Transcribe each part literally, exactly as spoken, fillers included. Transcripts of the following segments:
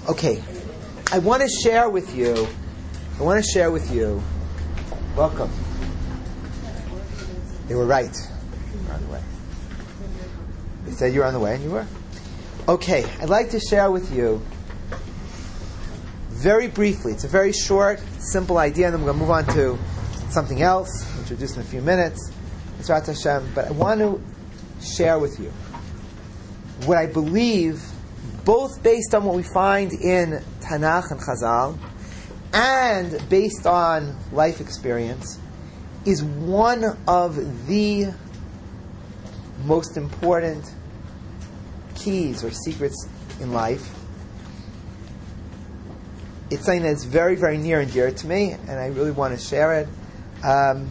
Okay, I want to share with you, I want to share with you, welcome. They were right. You're on the way. They said you were on the way, and you were. Okay, I'd like to share with you, very briefly, it's a very short, simple idea, and then we're going to move on to something else, introduce in a few minutes, Yisrat Hashem, but I want to share with you what I believe, both based on what we find in Tanakh and Chazal, and based on life experience, is one of the most important keys or secrets in life. It's something that's very, very near and dear to me, and I really want to share it. Um,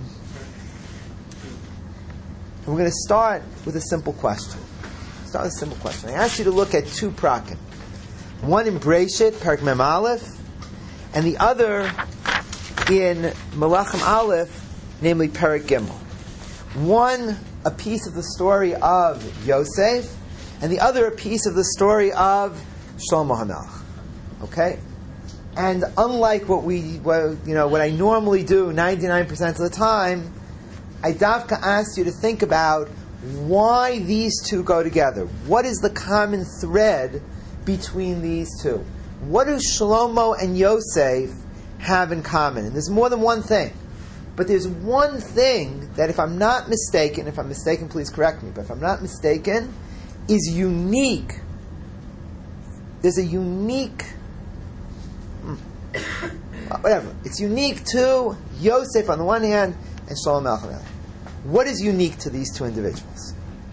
and we're going to start with a simple question. Start with a simple question. I asked you to look at two prakim. One in Breshit, Perek Mem Aleph, and the other in Melachim Aleph, namely Perek Gimel. One, a piece of the story of Yosef, and the other, a piece of the story of Shlomo HaMelech. Okay? And unlike what we, what, you know, what I normally do ninety-nine percent of the time, I davka asked you to think about why these two go together. What is the common thread between these two? What do Shlomo and Yosef have in common? And there's more than one thing. But there's one thing that, if I'm not mistaken, if I'm mistaken, please correct me, but if I'm not mistaken, is unique. There's a unique, hmm, whatever. It's unique to Yosef on the one hand and Shlomo Melech on the other. What is unique to these two individuals?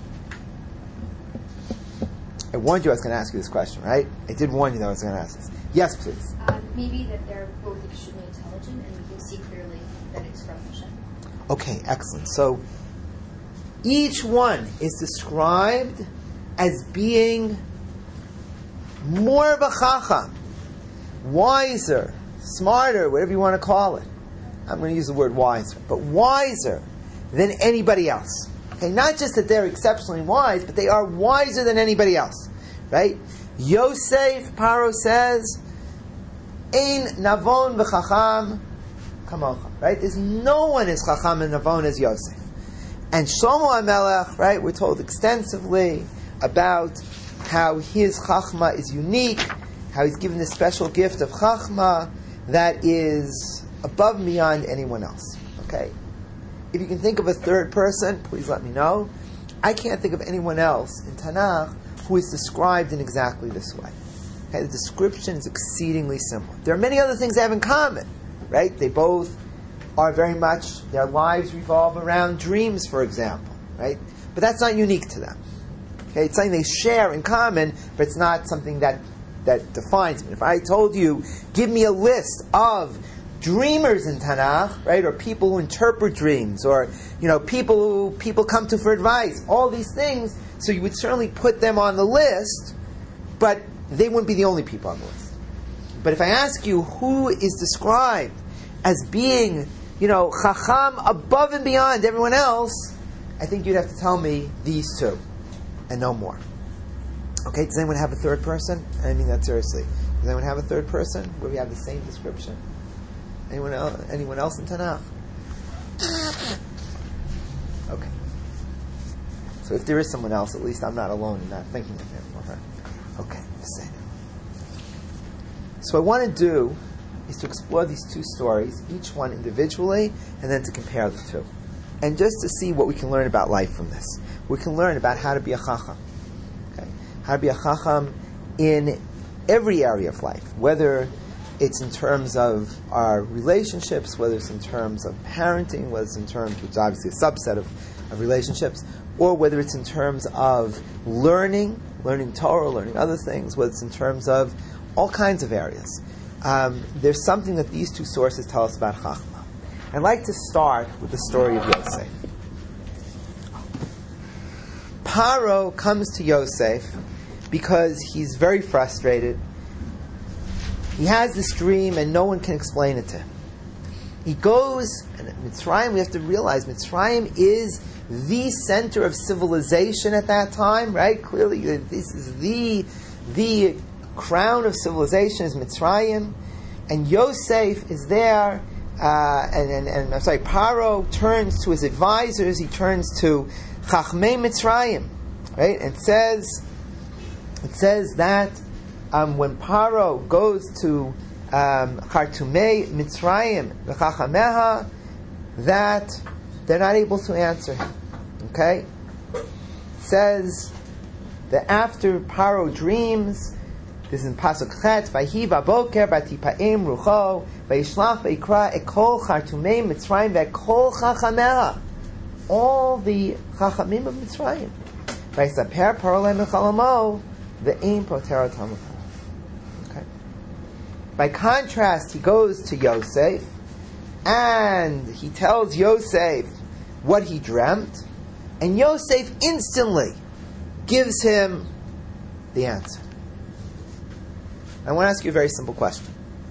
I warned you I was going to ask you this question, right? I did warn you that I was going to ask this. Yes, please. Uh, maybe that they're both extremely intelligent, and we can see clearly that it's from Hashem. Okay, excellent. So each one is described as being more of a chacham, wiser, smarter, whatever you want to call it. I'm going to use the word wiser, but wiser than anybody else. Okay, not just that they're exceptionally wise, but they are wiser than anybody else. Right? Yosef, Paro says, Ein navon v'chacham kamocha. Right? There's no one as chacham and navon as Yosef. And Shlomo HaMelech, right, we're told extensively about how his chachma is unique, how he's given this special gift of chachma that is above and beyond anyone else. Okay? If you can think of a third person, please let me know. I can't think of anyone else in Tanakh who is described in exactly this way. Okay, the description is exceedingly similar. There are many other things they have in common, right? They both are very much, their lives revolve around dreams, for example, right? But that's not unique to them. Okay, it's something they share in common, but it's not something that, that defines them. If I told you, give me a list of dreamers in Tanakh, right, or people who interpret dreams, or you know, people who people come to for advice, all these things. So you would certainly put them on the list, but they wouldn't be the only people on the list. But if I ask you who is described as being, you know, chacham above and beyond everyone else, I think you'd have to tell me these two, and no more. Okay, does anyone have a third person? I mean that seriously. Does anyone have a third person where we have the same description? Anyone else? Anyone else in Tanakh? Okay. So if there is someone else, at least I'm not alone in not thinking of him or her. Okay. So what I want to do is to explore these two stories, each one individually, and then to compare the two, and just to see what we can learn about life from this. We can learn about how to be a chacham. Okay. How to be a chacham in every area of life, whether it's in terms of our relationships, whether it's in terms of parenting, whether it's in terms, which is obviously a subset of, of relationships, or whether it's in terms of learning, learning Torah, learning other things, whether it's in terms of all kinds of areas. Um, there's something that these two sources tell us about Chachma. I'd like to start with the story of Yosef. Paro comes to Yosef because he's very frustrated. He has this dream and no one can explain it to him. He goes, and at Mitzrayim, we have to realize Mitzrayim is the center of civilization at that time, right? Clearly, this is the the crown of civilization is Mitzrayim, and Yosef is there, uh, and, and, and I'm sorry, Paro turns to his advisors, he turns to Chachmei Mitzrayim, right? And it says, it says that um, when Paro goes to um, Chartumei Mitzrayim v'Chachameha, that they're not able to answer him. Okay? It says that after Paro dreams, this is in Pasuk Chet, Vayhi v'aboker v'tipaim rucho v'yishlach v'ikra ekol Chartumei Mitzrayim v'ekol Chachameha, all the Chachamim of Mitzrayim. V'yisaper Paro lehem b'chalamo v'ein potero tamukah. Okay. By contrast, he goes to Yosef and he tells Yosef what he dreamt, and Yosef instantly gives him the answer. I want to ask you a very simple question.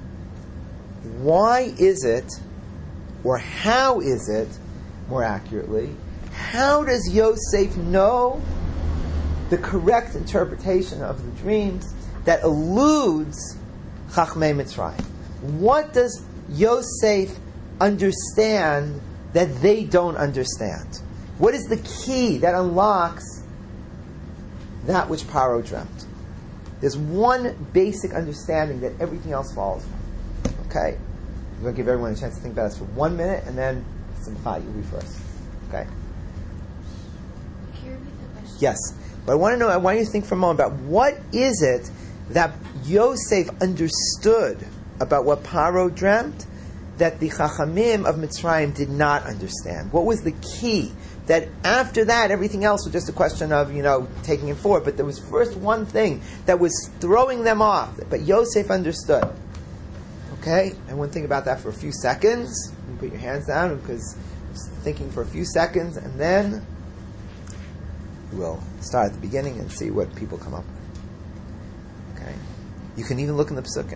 Why is it, or how is it, more accurately, how does Yosef know the correct interpretation of the dreams that eludes Chachmei Mitzrayim? What does Yosef understand that they don't understand? What is the key that unlocks that which Paro dreamt? There's one basic understanding that everything else follows from. Okay? I'm going to give everyone a chance to think about this for one minute, and then Simcha, you'll be first. Okay? Can you repeat the question? Yes. But I want to know, I want you to think for a moment about what is it that Yosef understood about what Paro dreamt that the Chachamim of Mitzrayim did not understand? What was the key? That after that, everything else was just a question of, you know, taking it forward. But there was first one thing that was throwing them off. But Yosef understood. Okay? I want to think about that for a few seconds. You put your hands down because just thinking for a few seconds, and then we'll start at the beginning and see what people come up with. Okay? You can even look in the Pesukim.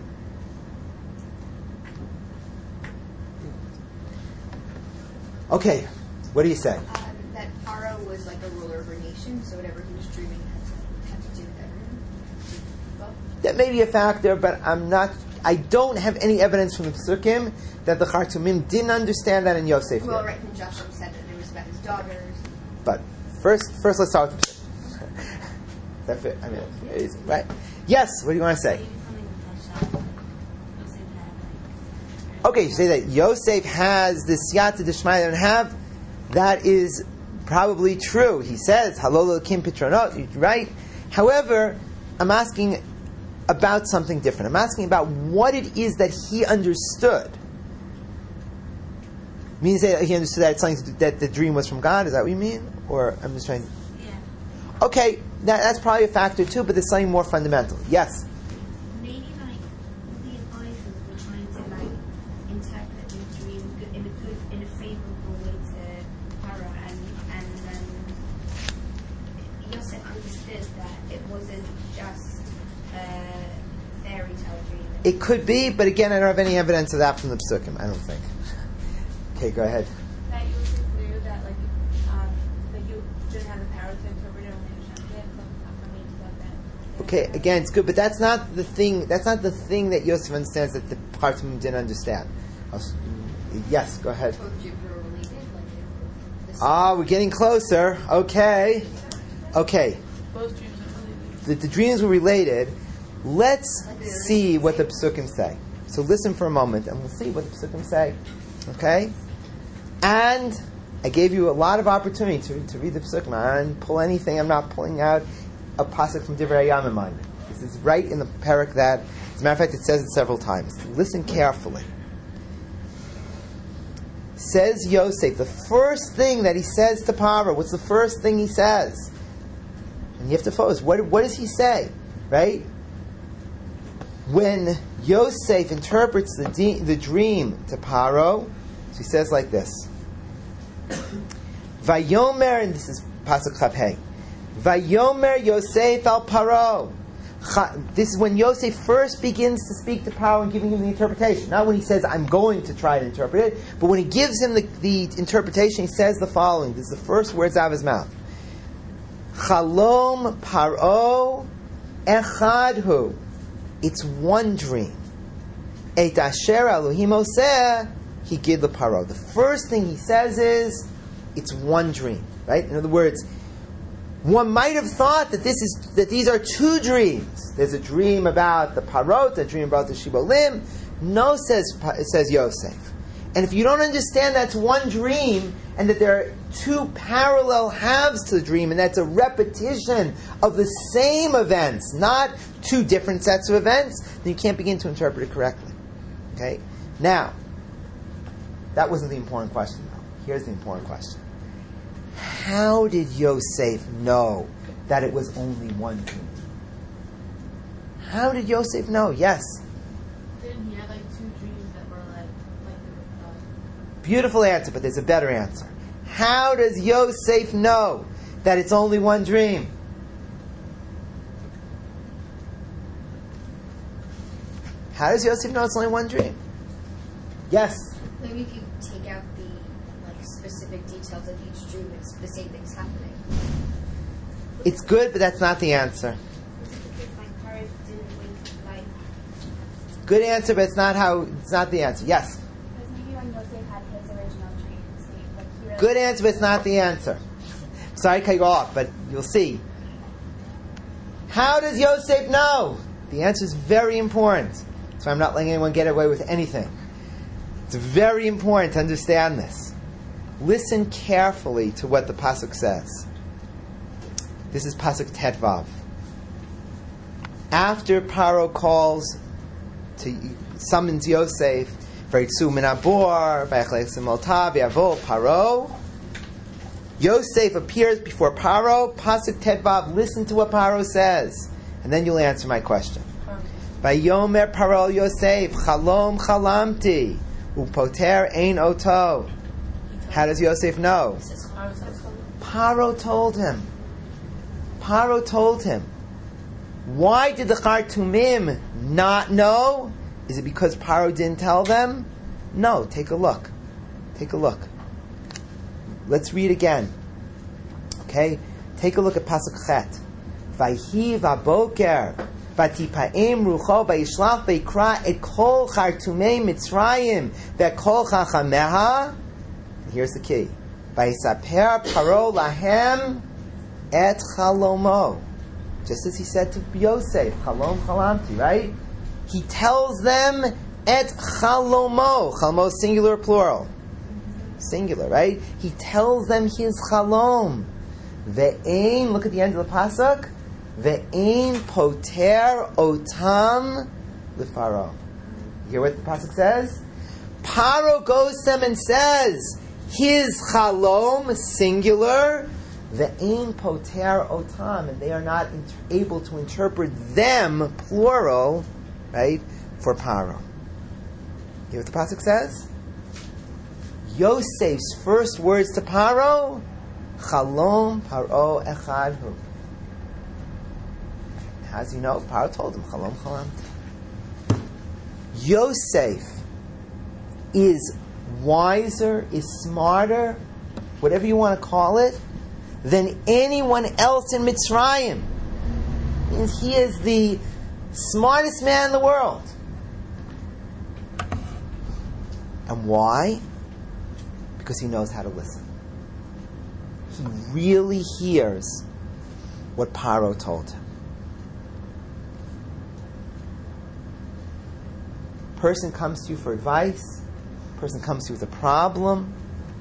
Okay, what do you say? Uh, that Paro was like a ruler of a nation, so whatever he was dreaming had to, had to do with everyone. Well, That may be a factor, but I'm not. I don't have any evidence from the Pesukim that the Chartumim didn't understand that in Yosef. well, did. right, and Joshua said that it was about his daughters. But first, first let's start with the Pesukim. Is that fit? I mean, it's, right? Yes. What do you want to say? Okay, you say that Yosef has this siyata d'shmaya and have. That is probably true. He says halol elokim pitronot, right? However, I'm asking about something different. I'm asking about what it is that he understood. Means that he understood that it's something to do, that the dream was from God. Is that what you mean? Or I'm just trying. Yeah. Okay, that, that's probably a factor too. But there's something more fundamental. Yes. Maybe like the advisors were trying to like interpret the dream good- in a good, in a favorable way to Paro, and and um, Yosef understood that it wasn't just a fairy tale dream. It could be, but again, I don't have any evidence of that from the Pesukim. I don't think. Okay, go ahead. That you knew that like um, that you didn't have the power to interpret it, only Hashem did. So I mean, so that. Okay, again, it's good, but that's not the thing. That's not the thing that Yosef understands that the Chartumim didn't understand. I'll s- Yes, go ahead. Both dreams were related. Like the Ah, we're getting closer. Okay, okay. Both dreams are related. The, the dreams were related. Let's see what the Pesukim say. So listen for a moment, and we'll see what the Pesukim say. Okay, and I gave you a lot of opportunity to, to read the Pesukim. I didn't pull anything. I'm not pulling out a pasuk from Divrei Hayam in mind. This is right in the parak that, as a matter of fact, it says it several times. Listen carefully. Says Yosef, the first thing that he says to Paro, what's the first thing he says? And you have to focus. What, what does he say? Right? When Yosef interprets the, de- the dream to Paro, so he says like this. Vayomer, and this is Pasuk Chapei. Vayomer Yosef al Paro. Cha- This is when Yosef first begins to speak to Paro and giving him the interpretation. Not when he says, I'm going to try to interpret it, but when he gives him the, the interpretation, he says the following. This is the first words out of his mouth. Chalom Paro echadhu. It's one dream. Et asher Elohim oseh higid leParo. The first thing he says is, it's one dream, right? In other words, one might have thought that this is that these are two dreams. There's a dream about the parot, a dream about the shibolim. No, says it says Yosef. And if you don't understand that's one dream, and that there are two parallel halves to the dream, and that's a repetition of the same events, not two different sets of events, then you can't begin to interpret it correctly. Okay? Now, that wasn't the important question, though. Here's the important question. How did Yosef know that it was only one dream? How did Yosef know? Yes. Didn't he have like two dreams that were like, like the, uh, Beautiful answer, but there's a better answer. How does Yosef know that it's only one dream? How does Yosef know it's only one dream? Yes. Maybe if you take out the like specific details of each dream, it's the same thing's happening. It's good, but that's not the answer. Because like Paro didn't wait, like Good answer, but it's not how. It's not the answer. Yes. because maybe when Yosef had his original dreams, he, like he really Good answer, but it's not the answer. Sorry to cut you off, but you'll see. How does Yosef know? The answer is very important. So I'm not letting anyone get away with anything. It's very important to understand this. Listen carefully to what the pasuk says. This is pasuk Tetvav. After Paro calls to summons Yosef, Vayitzu min habor, vayichlech simoltav, yavo Paro. Yosef appears before Paro. Pasuk Tetvav. Listen to what Paro says, and then you'll answer my question. Vayomer Paro Yosef, Chalom chalamti, upoter ein oto. How does Yosef know? Paro told him. Paro told him. Why did the Chartumim not know? Is it because Paro didn't tell them? No. Take a look. Take a look. Let's read again. Okay? Take a look at Pasuk Chet. Vayhi vaboker vatipaim rucho vayishlach vayikra et kol Chartumei Mitzrayim ve'kol chachameha. Here's the key. Vayisaper Paro lahem et chalomo. Just as he said to Yosef, Chalom chalamti, right? He tells them et chalomo. Chalomo singular or plural? Singular, right? He tells them his chalom. Ve'ein, look at the end of the pasuk. Ve'ein poter otam l'Paro. You hear what the pasuk says? Paro goes to them and says, his chalom, singular, ve'ein poter otam, and they are not inter- able to interpret them, plural, right, for Paro. You hear what the pasuk says? Yosef's first words to Paro, Chalom Paro echad hu. How does he know? Paro told him, Chalom Chalam. Yosef is wiser, is smarter, whatever you want to call it, than anyone else in Mitzrayim. It means he is the smartest man in the world. And why? Because he knows how to listen. He really hears what Paro told him. Person comes to you for advice. Person comes to you with a problem.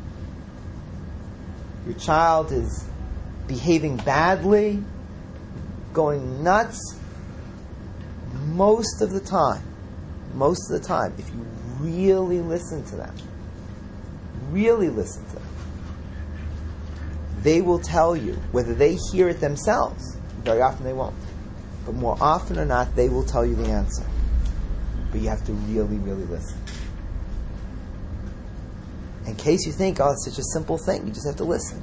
Your child is behaving badly, going nuts. Most of the time, most of the time, if you really listen to them, really listen to them, they will tell you, whether they hear it themselves, very often they won't, but more often than not, they will tell you the answer. But you have to really, really listen. In case you think, oh, it's such a simple thing, you just have to listen.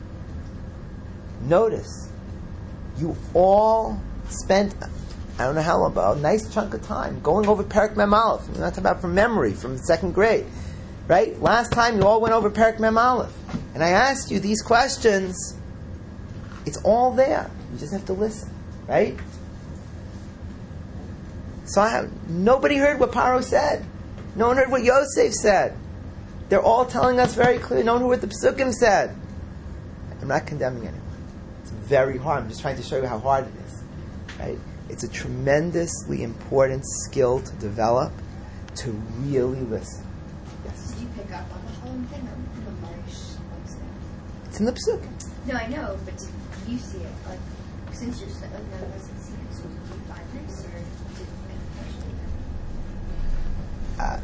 Notice, you all spent, I don't know how long, but a nice chunk of time going over Perek Mem Aleph. We're not talking about from memory, from second grade. Right? Last time you all went over Perek Mem Aleph. And I asked you these questions. It's all there. You just have to listen. Right? So I have, nobody heard what Paro said. No one heard what Yosef said. They're all telling us very clearly. No one heard what the Pesukim said. I'm not condemning anyone. It's very hard. I'm just trying to show you how hard it is. Right? It's a tremendously important skill to develop, to really listen. Yes? Did you pick up on the whole thing or the Marish likes it? It's in the Pesukim. No, I know, but did you see it? Like, since you're like, none of us have seen it, so did you find this, or did you Uh,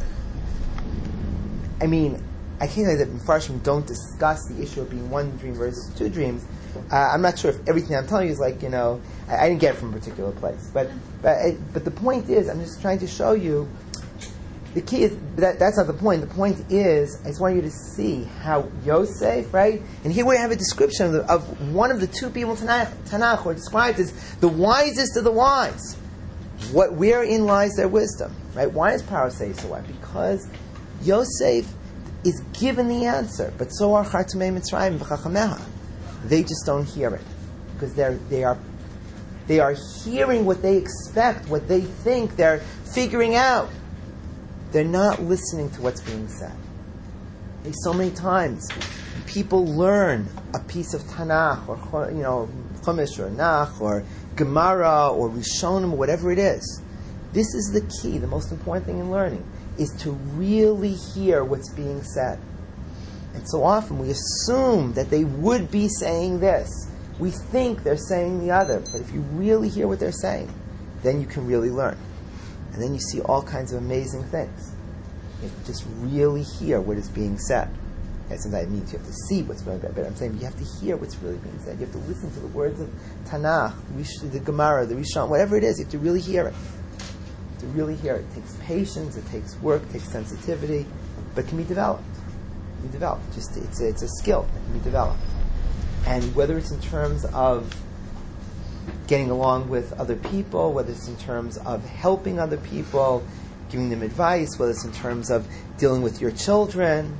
I mean, I can't say that Mepharshim don't discuss the issue of being one dream versus two dreams. Uh, I'm not sure if everything I'm telling you is like, you know, I, I didn't get it from a particular place. But but, I, but the point is, I'm just trying to show you, the key is, that, that's not the point. The point is, I just want you to see how Yosef, right? And here we have a description of, the, of one of the two people in Tanakh, Tanakh who are described as the wisest of the wise. What, wherein lies their wisdom, right? Why does Paro say so? Why? Because Yosef is given the answer, but so are Chartumei Mitzrayim v'Chachameha. They just don't hear it because they're they are they are hearing what they expect, what they think they're figuring out. They're not listening to what's being said. Okay, so many times, people learn a piece of Tanakh or you know Chumash or Nach or Gemara or Rishonim or whatever it is. This is the key. The most important thing in learning is to really hear what's being said. And so often we assume that they would be saying this. We think they're saying the other. But if you really hear what they're saying, then you can really learn. And then you see all kinds of amazing things. You just really hear what is being said. And sometimes it means you have to see what's being said, but I'm saying you have to hear what's really being said. You have to listen to the words of Tanakh, the Gemara, the Rishon, whatever it is. You have to really hear it. To really hear it. It takes patience, it takes work, it takes sensitivity, but it can be developed. It can be developed. Just it's a, it's a skill that can be developed. And whether it's in terms of getting along with other people, whether it's in terms of helping other people, giving them advice, whether it's in terms of dealing with your children,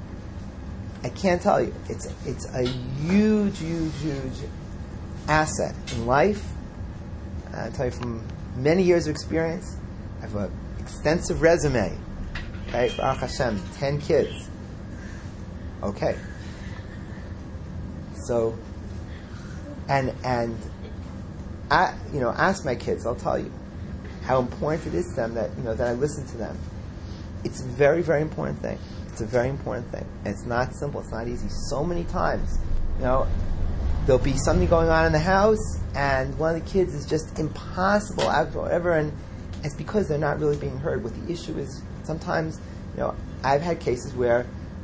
I can't tell you. It's it's a huge, huge, huge asset in life. I tell you from many years of experience. I have an extensive resume. Right? Baruch Hashem, ten kids. Okay. So, and and I, you know, ask my kids. I'll tell you how important it is to them that you know that I listen to them. It's a very, very important thing. It's a very important thing. And it's not simple. It's not easy. So many times, you know, there'll be something going on in the house, and one of the kids is just impossible, whatever, and it's because they're not really being heard. What the issue is, sometimes, you know, I've had cases where,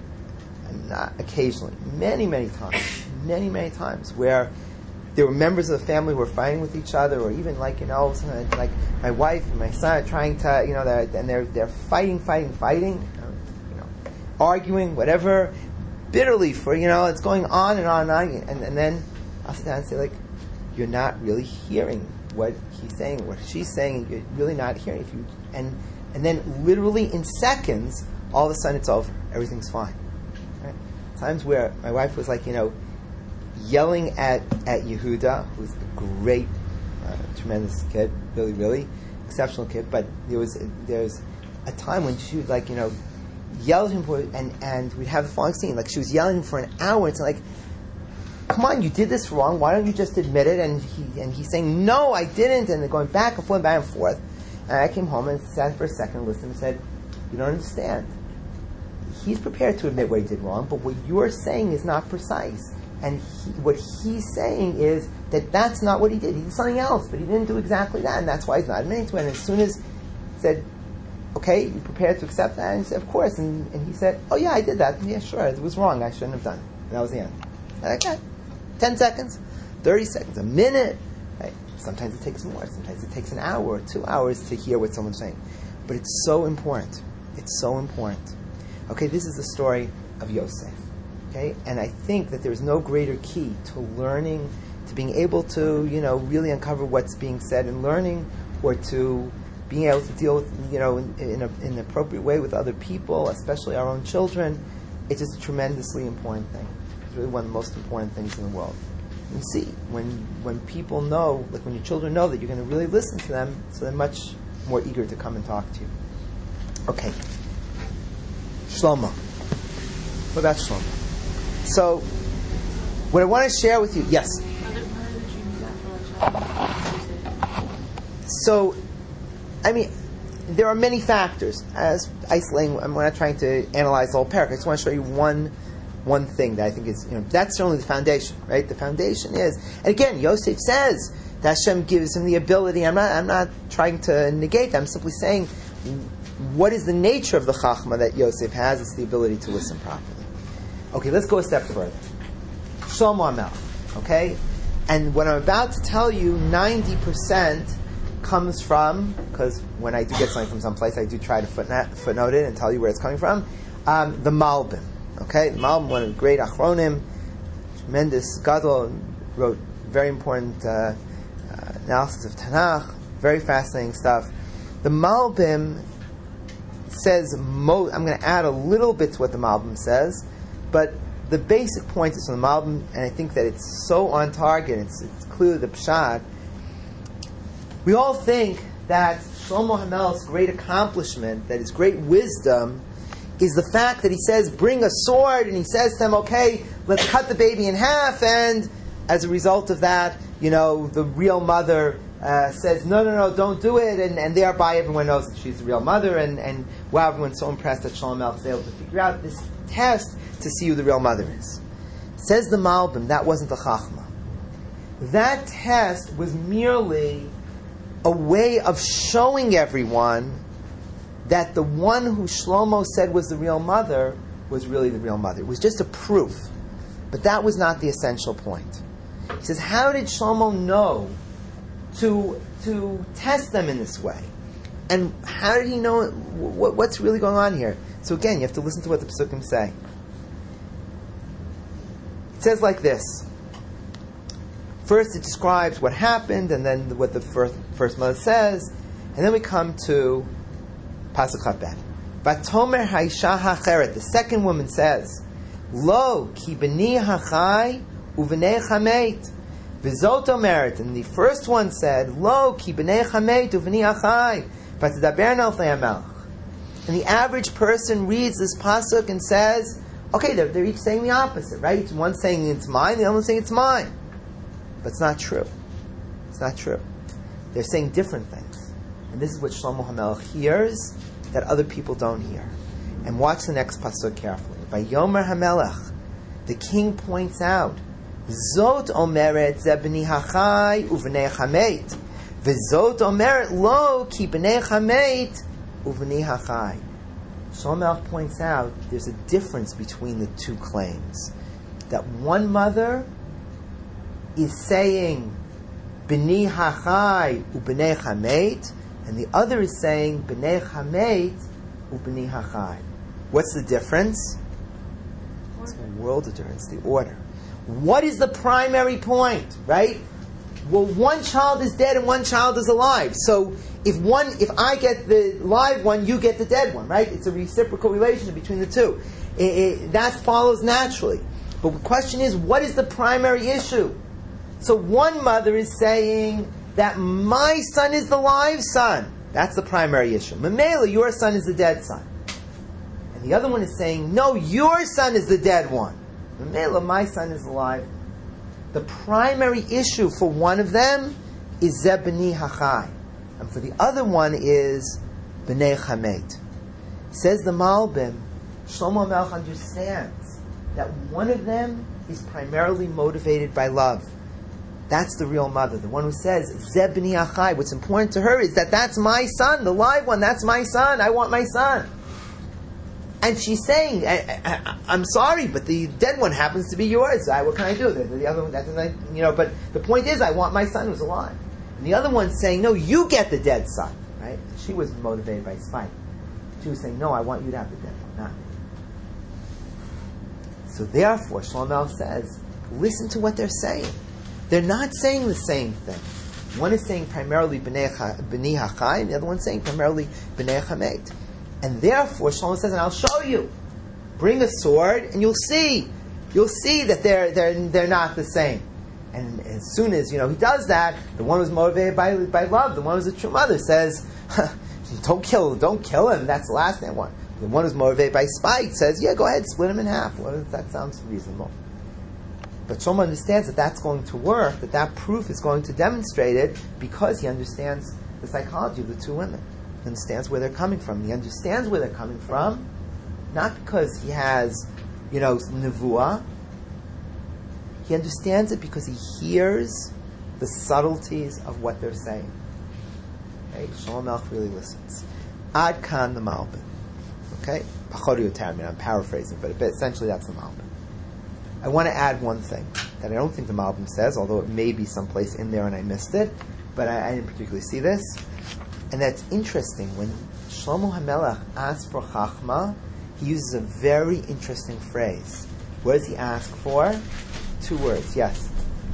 not occasionally, many, many times, many, many times, where there were members of the family who were fighting with each other, or even like, you know, sometimes like my wife and my son are trying to, you know, they're, and they're they're fighting, fighting, fighting, you know, arguing, whatever, bitterly for, you know, it's going on and on and on, and, and then I'll sit down and say, like, you're not really hearing what he's saying, what she's saying, you're really not hearing. If you and and then literally in seconds, all of a sudden it's over. Everything's fine. Right? Times where my wife was like, you know, yelling at, at Yehuda, who's a great, uh, tremendous kid, really, really exceptional kid, but there was there was a time when she would, like, you know, yell at him for, and, and we'd have the following scene, like she was yelling for an hour. It's like, come on, you did this wrong. Why don't you just admit it? And he and he's saying, no, I didn't. And they're going back and forth, back and forth. And I came home and sat for a second and listened and said, you don't understand. He's prepared to admit what he did wrong, but what you're saying is not precise. And he, what he's saying is that that's not what he did. He did something else, but he didn't do exactly that, and that's why he's not admitting to it. And as soon as he said, okay, you prepared to accept that? And he said, of course. And, and he said, oh yeah, I did that. Yeah, sure, it was wrong. I shouldn't have done it. And that was the end. And okay. Ten seconds, thirty seconds, a minute. Right? Sometimes it takes more. Sometimes it takes an hour or two hours to hear what someone's saying. But it's so important. It's so important. Okay, this is the story of Yosef. Okay, and I think that there's no greater key to learning, to being able to, you know, really uncover what's being said in learning, or to being able to deal with, you know, in, in, a, in an appropriate way with other people, especially our own children. It's just a tremendously important thing. It's really one of the most important things in the world. And see, when when people know, like when your children know that you're going to really listen to them, so they're much more eager to come and talk to you. Okay. Shlomo. What about Shlomo? So, what I want to share with you, yes? So, I mean, there are many factors. As isolating, I'm not trying to analyze the whole parak. I just want to show you one one thing that I think is, you know, that's certainly the foundation, right? The foundation is, and again, Yosef says that Hashem gives him the ability. I'm not, I'm not trying to negate that. I'm simply saying, what is the nature of the chachma that Yosef has? It's the ability to listen properly. Okay, let's go a step further. Shlomo HaMelech, okay? And what I'm about to tell you, ninety percent comes from, because when I do get something from someplace, I do try to footnote, footnote it and tell you where it's coming from, um, the Malbim. Okay, the Malbim, one of the great Achronim, tremendous Gadol, wrote very important uh, uh, analysis of Tanakh, very fascinating stuff. The Malbim says, mo- I'm going to add a little bit to what the Malbim says, but the basic point is from the Malbim, and I think that it's so on target, it's, it's clearly the Pshat. We all think that Shlomo HaMelech's great accomplishment, that his great wisdom, is the fact that he says, bring a sword, and he says to them, okay, let's cut the baby in half, and as a result of that, you know, the real mother uh, says, no, no, no, don't do it, and, and thereby everyone knows that she's the real mother, and, and wow, everyone's so impressed that Shlomo HaMelech is able to figure out this test to see who the real mother is. Says the Malbim, that wasn't the Chachma. That test was merely a way of showing everyone that the one who Shlomo said was the real mother was really the real mother. It was just a proof. But that was not the essential point. He says, how did Shlomo know to, to test them in this way? And how did he know what, what's really going on here? So again, you have to listen to what the Pesukim say. It says like this. First it describes what happened, and then what the first, first mother says, and then we come to Pasuk Chabet. Vatomer Haisha Hacheret. The second woman says, Lo ki b'ni hachai u'v'nei chamet v'zot omeret. And the first one said, Lo ki b'nei chamet u'v'nei hachai v'tadaber nalfei hamelech. And the average person reads this pasuk and says, okay, they're, they're each saying the opposite, right? One's saying it's mine, the other one's saying it's mine. But it's not true. It's not true. They're saying different things. And this is what Shlomo HaMelech hears that other people don't hear. And watch the next pasuk carefully. By Yomer HaMelech, the king points out, Zot omeret ze b'ni hachai uv'nei chamet. V'zot omeret lo ki b'nei chamet uv'nei hachai. Shlomo HaMelech points out there's a difference between the two claims. That one mother is saying b'ni hachai u'b'nei chamet, and the other is saying b'nei chamet u'b'nei hachai. What's the difference? It's a world of difference. The order. What is the primary point? Right? Well, one child is dead and one child is alive. So if one, if I get the live one, you get the dead one. Right? It's a reciprocal relationship between the two. It, it, that follows naturally. But the question is, what is the primary issue? So one mother is saying that my son is the live son. That's the primary issue. Mamela, your son is the dead son. And the other one is saying, no, your son is the dead one. Mamela, my son is alive. The primary issue for one of them is Zeh b'ni hachai. And for the other one is b'nei chamet. Says the Malbim, Shlomo HaMelech understands that one of them is primarily motivated by love. That's the real mother, the one who says, Zeh b'ni hachai. What's important to her is that that's my son, the live one, that's my son, I want my son. And she's saying, I, I, I'm sorry, but the dead one happens to be yours. I, what can I do? The, the other one, that's like, you know. But the point is, I want my son who's alive. And the other one's saying, no, you get the dead son, right? She was motivated by spite. She was saying, no, I want you to have the dead one, not me. So therefore, Shlomo HaMelech says, listen to what they're saying. They're not saying the same thing. One is saying primarily b'nei hachai, and the other one's saying primarily b'nei chamet. And therefore, Shlomo says, and I'll show you. Bring a sword, and you'll see. You'll see that they're they're they're not the same. And as soon as you know he does that, the one who's motivated by by love, the one who's a true mother, says, don't kill, don't kill him. That's the last thing I want. The one who's motivated by spite says, yeah, go ahead, split him in half. Well, that sounds reasonable. But Shlomo understands that that's going to work, that that proof is going to demonstrate it, because he understands the psychology of the two women. He understands where they're coming from. He understands where they're coming from, not because he has, you know, nevuah. He understands it because he hears the subtleties of what they're saying. Okay, Shlomo Melech really listens. Ad kan the Malbim. Okay, I'm paraphrasing, but essentially that's the Malbim. I want to add one thing that I don't think the Malbim says, although it may be someplace in there and I missed it, but I, I didn't particularly see this. And that's interesting. When Shlomo HaMelech asks for Chachma, he uses a very interesting phrase. What does he ask for? Two words, yes.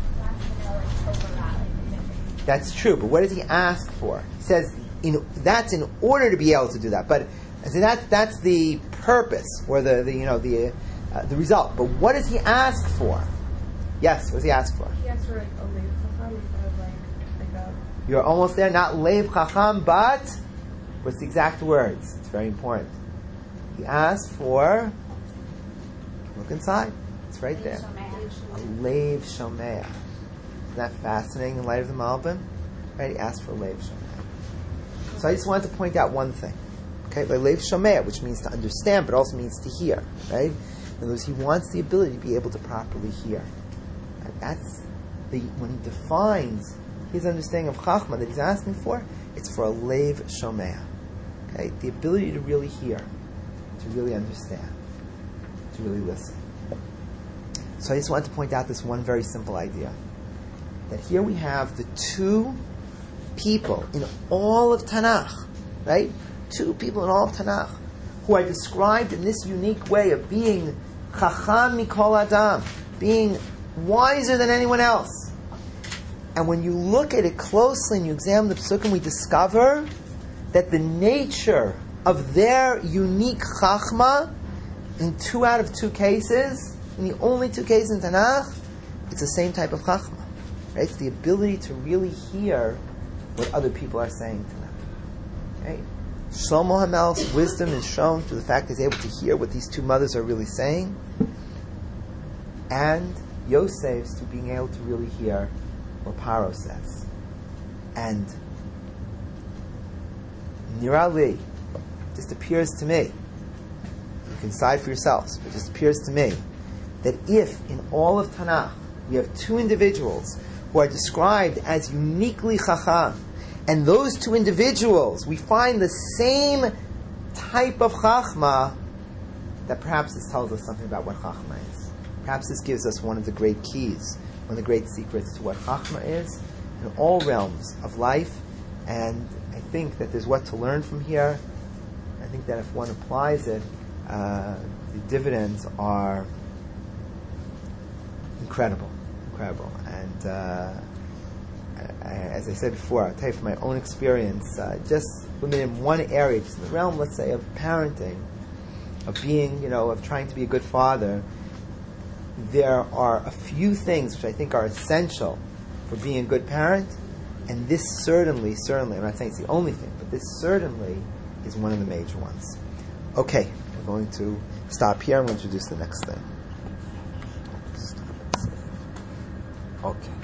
That's true, but what does he ask for? He says in, that's in order to be able to do that. But I say that that's the purpose or the, the you know the uh, the result. But what does he ask for? Yes, what does he ask for? He asks for like a leiv chacham instead of like like a. You're almost there. Not leiv chacham, but what's the exact words? It's very important. He asks for. Look inside. It's right there. A leiv shomea. Isn't that fascinating in light of the Malbim? Right? He asked for leiv shomea. So I just wanted to point out one thing. Okay, by leiv shomea, which means to understand, but also means to hear. Right? In other words, he wants the ability to be able to properly hear. And that's the when he defines his understanding of chachma that he's asking for. It's for a leiv shomea. Okay, the ability to really hear, to really understand, to really listen. So I just wanted to point out this one very simple idea. That here we have the two people in all of Tanakh, right? Two people in all of Tanakh who are described in this unique way of being chacham mikol adam, being wiser than anyone else. And when you look at it closely and you examine the Pesukim, we discover that the nature of their unique chachma in two out of two cases, in the only two cases in Tanakh, it's the same type of chachma. Right? It's the ability to really hear what other people are saying to them. Right? Shlomo HaMelech's wisdom is shown through the fact that he's able to hear what these two mothers are really saying, and Yosef's to being able to really hear what Paro says. And Nirali, just appears to me, you can decide for yourselves, but it just appears to me that if in all of Tanakh we have two individuals who are described as uniquely chacham, and those two individuals, we find the same type of chachma, that perhaps this tells us something about what chachma is. Perhaps this gives us one of the great keys, one of the great secrets to what chachma is in all realms of life. And I think that there's what to learn from here. I think that if one applies it, uh, the dividends are incredible, incredible. And uh, I, as I said before, I'll tell you from my own experience, uh, just limited in one area, just in the realm, let's say, of parenting, of being, you know, of trying to be a good father, there are a few things which I think are essential for being a good parent, and this certainly, certainly, I'm not saying it's the only thing, but this certainly is one of the major ones. Okay, we're going to stop here. I'm going to introduce the next thing. Okay.